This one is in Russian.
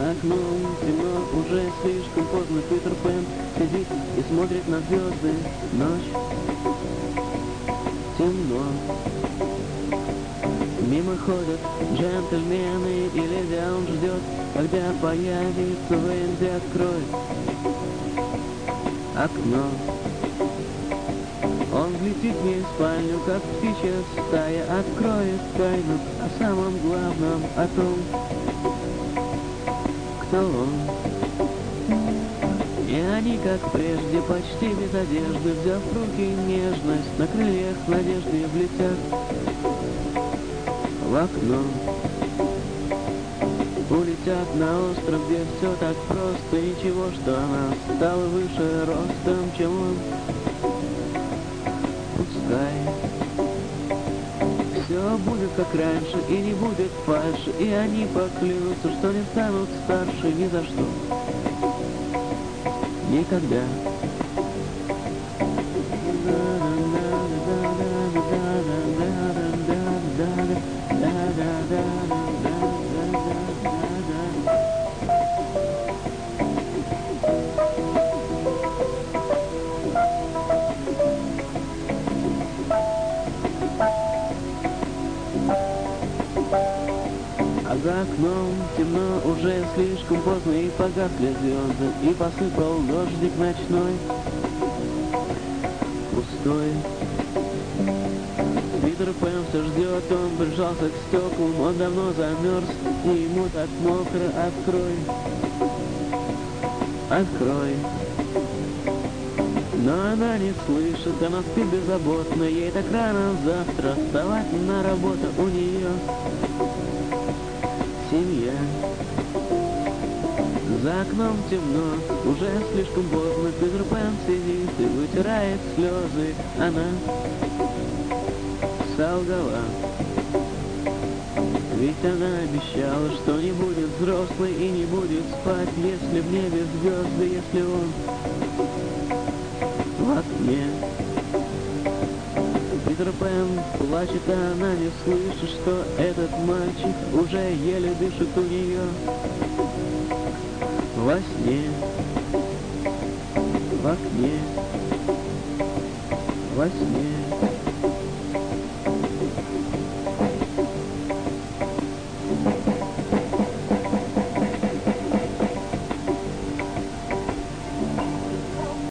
За окном темно, уже слишком поздно. Питер Пен сидит и смотрит на звезды. Ночь, темно. Мимо ходят джентльмены и леди, а он ждет, когда появится Венди. Откроет окно. Он влетит в ней в спальню, как птичья стая, откроет тайну о самом главном, о том, кто он. И они, как прежде, почти без одежды, взяв в руки нежность, на крыльях надежды влетят в окно. Улетят на остров, где все так просто, ничего, что она стала выше ростом, чем он. Пускай все будет как раньше, и не будет фальши, и они поклянутся, что не станут старше ни за что. Никогда. А за окном темно, уже слишком поздно, и погасли звезды, и посыпал дождик ночной, пустой. Питер Пен все ждет, он прижался к стеклам, он давно замерз, и ему так мокро. Открой, открой. Но она не слышит, она спит беззаботно, ей так рано завтра вставать на работу, у нее семья. За окном темно, уже слишком поздно. Питер Пен сидит и вытирает слезы. Она солгала, ведь она обещала, что не будет взрослой и не будет спать, если в небе звезды, если он в окне. Питер Пен плачет, а она не слышит, что этот мальчик уже еле дышит у нее во сне, в окне, во сне.